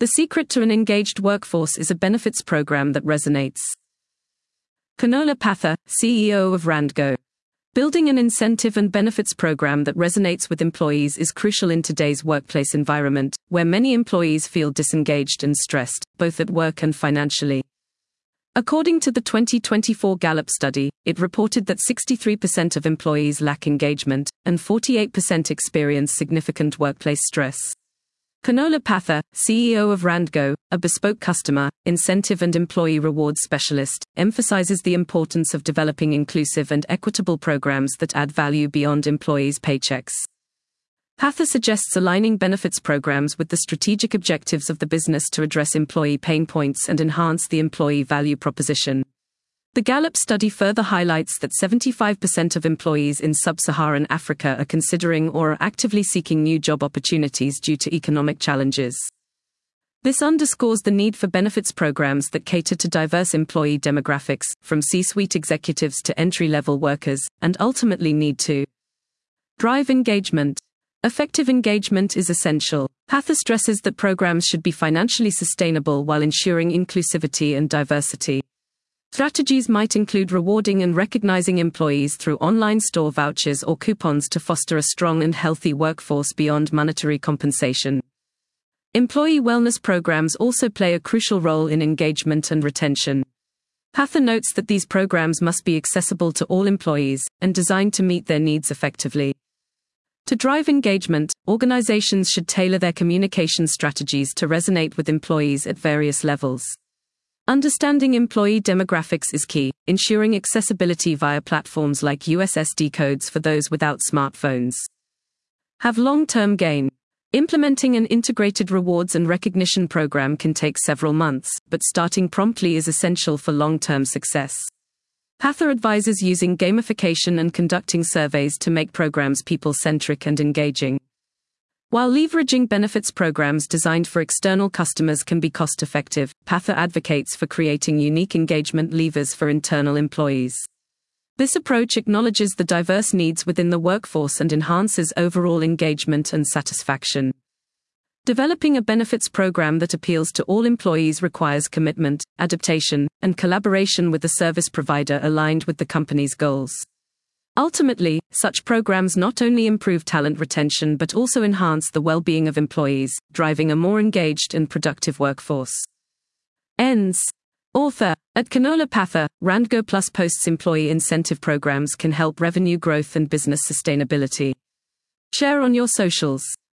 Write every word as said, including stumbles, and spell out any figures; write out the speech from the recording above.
The secret to an engaged workforce is a benefits program that resonates. Kunola Pather, C E O of Randgo. Building an incentive and benefits program that resonates with employees is crucial in today's workplace environment, where many employees feel disengaged and stressed, both at work and financially. According to the twenty twenty-four Gallup study, it reported that sixty-three percent of employees lack engagement, and forty-eight percent experience significant workplace stress. Kunola Pather, C E O of Randgo, a bespoke customer, incentive and employee rewards specialist, emphasizes the importance of developing inclusive and equitable programs that add value beyond employees' paychecks. Pather suggests aligning benefits programs with the strategic objectives of the business to address employee pain points and enhance the employee value proposition. The Gallup study further highlights that seventy-five percent of employees in sub-Saharan Africa are considering or are actively seeking new job opportunities due to economic challenges. This underscores the need for benefits programs that cater to diverse employee demographics, from C-suite executives to entry-level workers, and ultimately need to drive engagement. Effective engagement is essential. Pather stresses that programs should be financially sustainable while ensuring inclusivity and diversity. Strategies might include rewarding and recognizing employees through online store vouchers or coupons to foster a strong and healthy workforce beyond monetary compensation. Employee wellness programs also play a crucial role in engagement and retention. Pather notes that these programs must be accessible to all employees and designed to meet their needs effectively. To drive engagement, organizations should tailor their communication strategies to resonate with employees at various levels. Understanding employee demographics is key, ensuring accessibility via platforms like U S S D codes for those without smartphones. Have long-term gain. Implementing an integrated rewards and recognition program can take several months, but starting promptly is essential for long-term success. Pather advises using gamification and conducting surveys to make programs people-centric and engaging. While leveraging benefits programs designed for external customers can be cost-effective, Pather advocates for creating unique engagement levers for internal employees. This approach acknowledges the diverse needs within the workforce and enhances overall engagement and satisfaction. Developing a benefits program that appeals to all employees requires commitment, adaptation, and collaboration with the service provider aligned with the company's goals. Ultimately, such programs not only improve talent retention but also enhance the well-being of employees, driving a more engaged and productive workforce. Ends. Author. At Kunola Pather, Randgo Plus posts employee incentive programs can help revenue growth and business sustainability. Share on your socials.